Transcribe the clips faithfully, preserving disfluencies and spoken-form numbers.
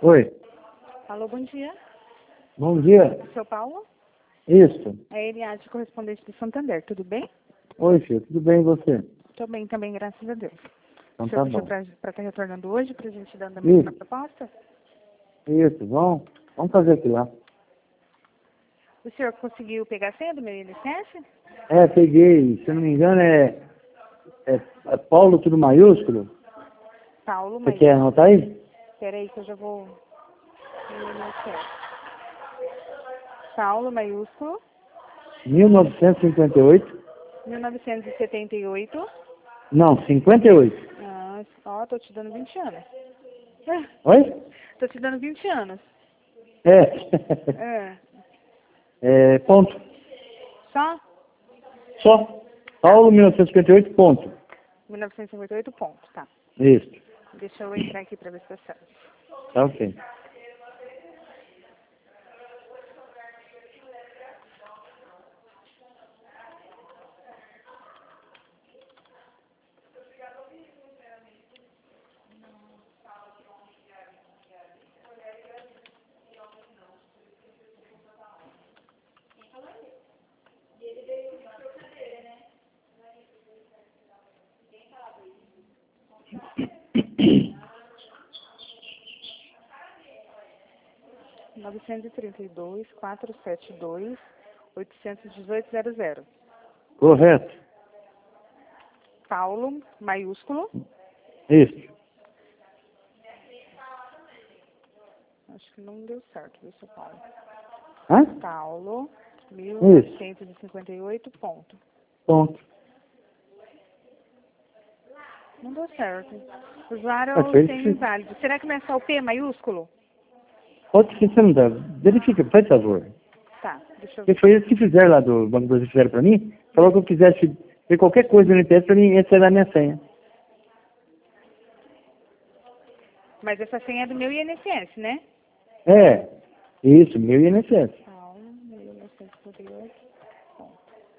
Oi, Alô, bom dia. bom dia. Seu Paulo? Isso. É Eliade, correspondente do Santander, tudo bem? Oi, filho, tudo bem e você? Estou bem também, graças a Deus. Então O senhor tá pediu bom. para estar retornando hoje, para a gente dar andamento na Isso, proposta? isso, vamos, vamos fazer aquilo lá. O senhor conseguiu pegar a senha do meu I N S S? É, peguei, se eu não me engano é, é, é Paulo tudo maiúsculo. Paulo, Você mas... quer anotar aí? Espera aí que eu já vou... no I N S S. Paulo, maiúsculo, mil novecentos e cinquenta e oito. mil novecentos e setenta e oito. Não, cinquenta e oito. Ah, ó, tô te dando vinte anos. Oi? Tô te dando vinte anos. É. É. É, ponto. Só? Só. Paulo mil novecentos e cinquenta e oito, ponto. mil novecentos e cinquenta e oito pontos, tá. Isso. Deixa eu entrar aqui para ver se tá certo. Tá ok. novecentos e trinta e dois, quatrocentos e setenta e dois, oitocentos e dezoito, zero zero. Correto. Paulo, maiúsculo. Isso. Acho que não deu certo, viu, seu Paulo? Hã? Paulo, mil Isso. novecentos e cinquenta e oito, ponto. Ponto. Não deu certo. Usuário Ah, foi sem isso. inválido. Será que não é só o P maiúsculo? Outro que você não dá. Verifica, faz favor. Tá, deixa eu Porque ver. foi isso que fizeram lá do Banco do Brasil, fizeram pra mim. Falou que eu quisesse ver qualquer coisa no I N P S pra mim, essa era a minha senha. Mas essa senha é do meu I N S S, né? É, isso, meu I N S S. Paulo, mil novecentos e cinquenta e oito, ponto.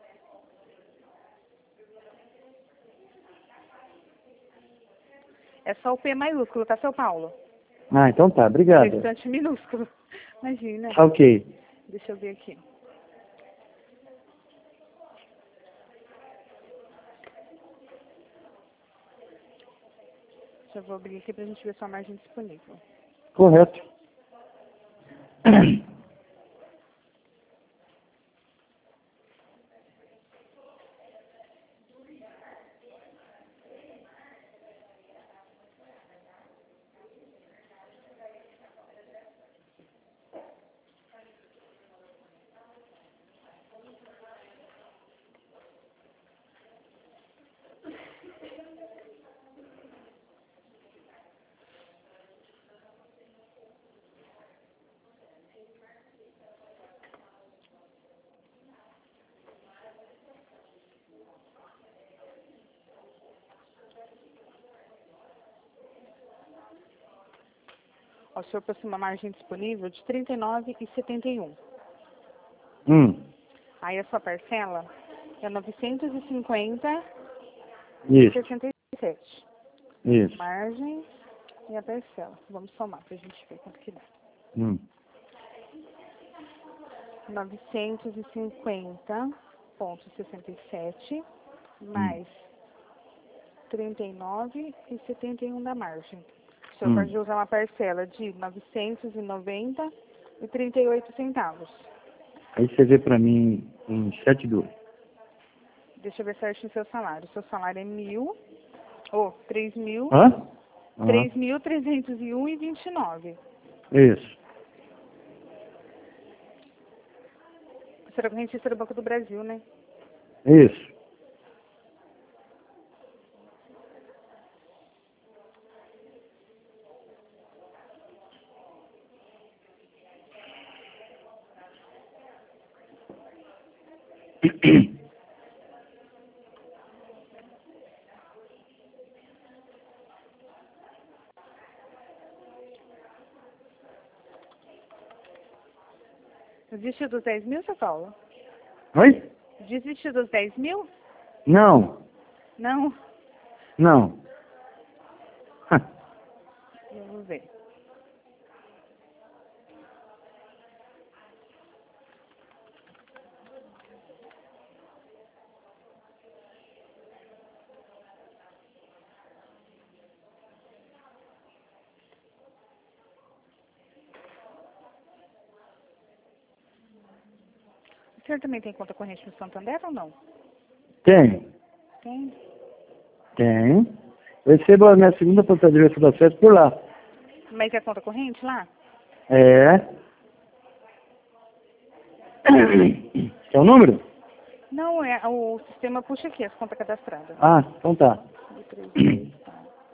É só o P maiúsculo, tá, seu Paulo? Ah, então tá, O obrigado. restante minúsculo. Imagina. Tá ok. Deixa eu ver aqui. Já vou abrir aqui pra gente ver sua margem disponível. Correto. Ó, o senhor possui uma margem disponível de trinta e nove reais e setenta e um. Hum, Aí a sua parcela é novecentos e cinquenta reais e isso, sessenta e sete. isso. Margem e a parcela. Vamos somar pra gente ver quanto que dá. Hum, novecentos e cinquenta vírgula sessenta e sete hum, mais trinta e nove reais e setenta e um da margem. O senhor hum. pode usar uma parcela de novecentos e noventa reais e trinta e oito centavos. Aí você vê pra mim em sete duas. Deixa eu ver certinho o seu salário. O seu salário é mil, ou três mil, Hã? Aham. três mil trezentos e um e vinte e nove. Isso. Você era correntista do Banco do Brasil, né? Isso. Desistiu dos dez mil, seu Paulo? Oi? Desistiu dos dez mil? Não, Não. não. Vamos ver. O senhor também tem conta corrente no Santander ou não? Tem. Tem. Tem. Eu recebo a minha segunda aposentadoria das férias por lá. Mas é conta corrente lá? É. Quer o número? Não, é, o sistema puxa aqui as contas cadastradas. Ah, então tá. três, dois, tá.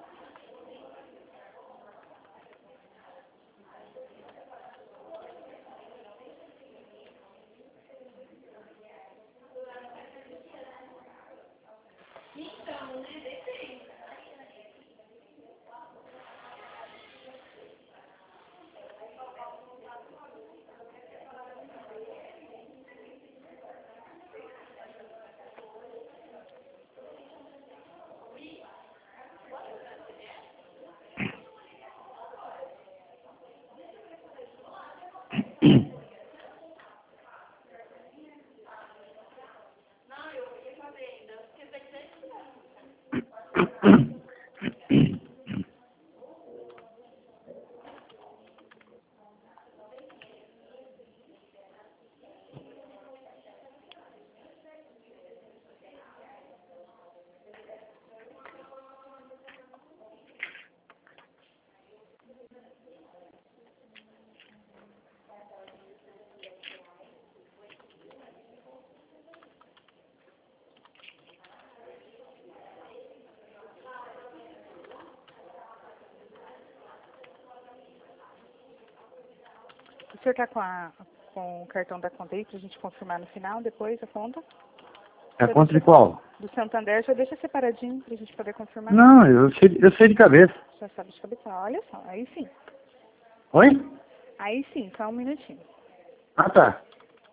O senhor tá com, a, com o cartão da conta aí pra gente confirmar no final, depois a conta? A conta de qual? Do Santander, já deixa separadinho pra gente poder confirmar. Não, eu sei, eu sei de cabeça. Já sabe de cabeça. Olha só, aí sim. Oi? Aí sim, só um minutinho. Ah, tá.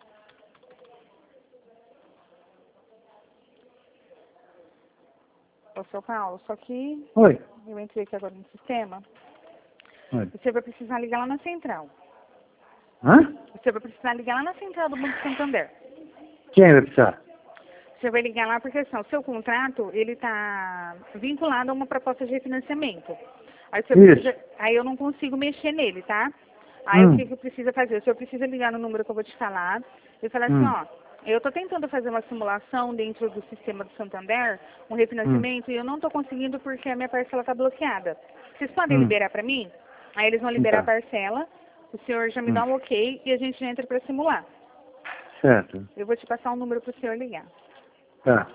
Ô, seu Paulo, só que Oi. eu entrei aqui agora no sistema. Oi. Você vai precisar ligar lá na central. Hã? Você vai precisar ligar lá na central do Banco Santander. Quem vai precisar? Você vai ligar lá porque assim, o seu contrato, ele tá vinculado a uma proposta de refinanciamento. Aí, você Isso. precisa, aí eu não consigo mexer nele, tá? Aí Hum. o que que precisa fazer? O senhor precisa ligar no número que eu vou te falar e falar assim, Hum. ó, eu tô tentando fazer uma simulação dentro do sistema do Santander, um Hum. refinanciamento, e eu não tô conseguindo porque a minha parcela tá bloqueada. Vocês podem Hum. liberar pra mim? Aí eles vão liberar Tá. a parcela, o senhor já me Hum. dá um ok e a gente já entra pra simular. Certo. Eu vou te passar um número pro senhor ligar. Tá.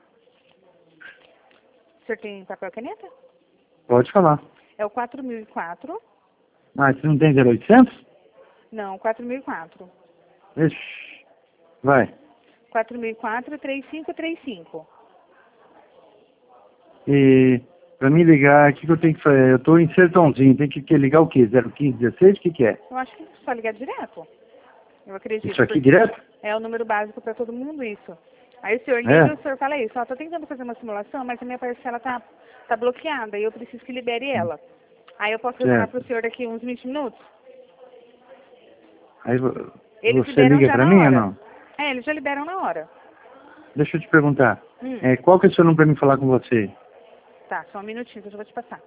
O senhor tem papel e caneta? Pode falar. É o quatro mil e quatro. Mas você não tem zero oitocentos? Não, quatro mil e quatro. Ixi. Vai. quatro mil e quatro, três cinco três cinco. E pra me ligar, o que, que eu tenho que fazer? Eu tô em Sertãozinho, tem que, que ligar o quê? zero quinze, dezesseis? O que que é? Eu acho que é só ligar direto. Eu acredito. Isso aqui porque direto? é o número básico para todo mundo, isso. Aí o senhor liga É. e o senhor fala isso. Ó, tô tentando fazer uma simulação, mas a minha parcela tá, tá bloqueada e eu preciso que libere ela. Aí eu posso retornar Certo. pro senhor daqui uns vinte minutos? Aí vo- Eles você liberam liga já pra na mim ou hora. não? É, eles já liberam na hora. Deixa eu te perguntar. Hum. É, qual que é o seu nome pra mim falar com você? Tá, só um minutinho que eu já vou te passar.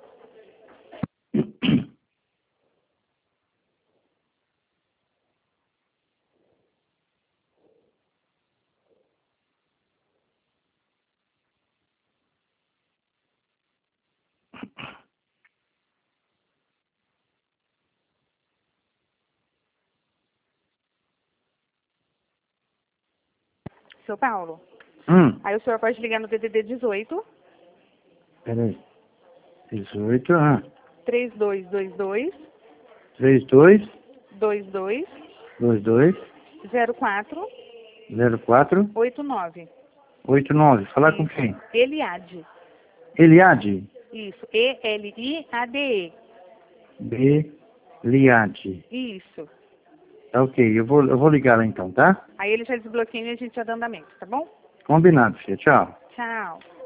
Seu Paulo, Hum. aí o senhor pode ligar no D D D dezoito, Peraí. dezoito, ah. três dois dois dois, trinta e dois, dois dois, vinte e dois, zero quatro, zero quatro, oito nove. oitenta e nove. Falar com Isso. quem? Eliade. Eliade. Isso. E L I A D E. B. Liade. Isso. Tá ok, eu vou, eu vou ligar lá então, tá? Aí ele já desbloqueia e a gente já dá andamento, tá bom? Combinado, filha. Tchau. Tchau.